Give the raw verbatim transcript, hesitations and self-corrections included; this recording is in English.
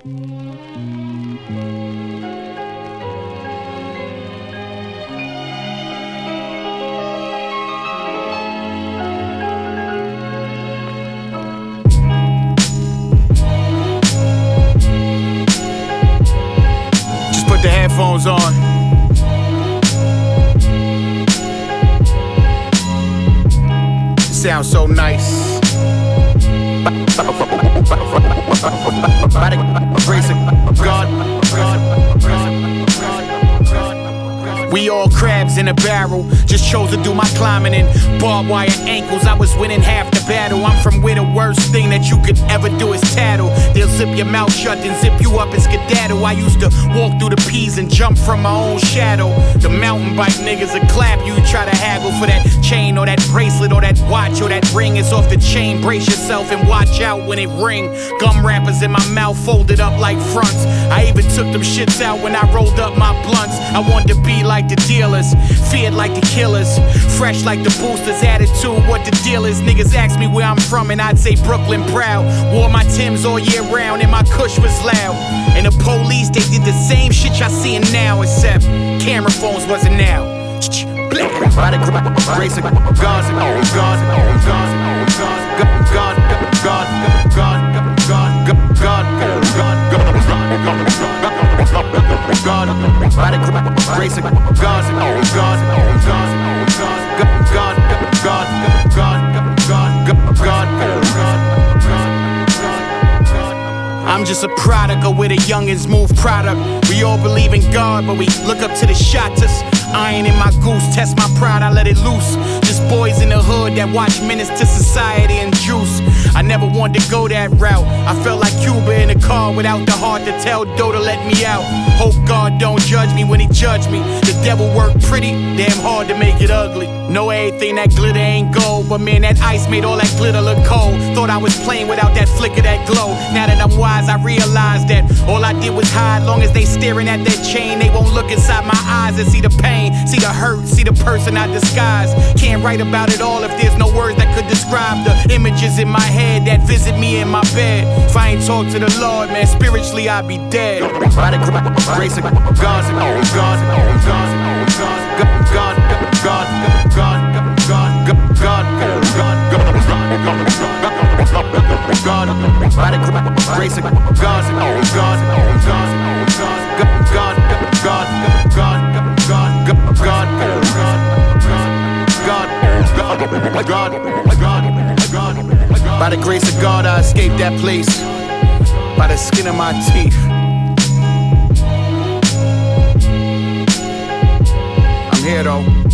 Just put the headphones on. Sounds so nice. By the grace of God. We all crabs in a barrel. Just chose to do my climbing in barbed wire ankles. I was winning half the battle. I'm from where the worst thing that you could ever do is tattle. They'll zip your mouth shut and zip you up and skedaddle. I used to walk through the peas and jump from my own shadow. The mountain bike niggas will clap you. Try to haggle for that chain or that bracelet or that watch or that ring. It's off the chain. Brace yourself and watch out when it ring. Gum wrappers in my mouth folded up like fronts. I even took them shits out when I rolled up my blunts. I wanted to be like the dealers, feared like the killers, fresh like the boosters. Attitude, what the deal is. Niggas ask me where I'm from and I'd say Brooklyn proud. Wore my Timbs all year round and my kush was loud. And the police, they did the same shit y'all seeing now, except camera phones wasn't now. By the grace of God, God, God, God, God, God, God, God, God, God, by the grace of God, God, God, God, God, God, God. I'm just a product of where the youngins move product. We all believe in God, but we look up to the shotters. Iron in my goose, test my pride, I let it loose. Just boys in the hood that watch Menace to Society and Juice. I never wanted to go that route. I felt like Cuba in a car without the heart to tell Doe to let me out. Hope God don't judge me when he judge me. The devil worked pretty, damn hard to make it ugly. Know everything that glitter ain't gold, but man, that ice made all that glitter look cold. Thought I was playing without that flicker, that glow. Now that I'm wise, I realize that all I did was hide. Long as they staring at that chain, they won't look inside my eyes and see the pain, see the hurt, see the person I disguise. Can't write about it all if there's no words that could describe the images in my head that visit me in my bed. If I ain't talk to the Lord, man, spiritually I'd be dead. By the grace of God, God, God, God, God, God, God, God, God, God, by the grace of God, God, God, God, God, God, God, God, by the grace of God, I escaped that place by the skin of my teeth. I'm here though.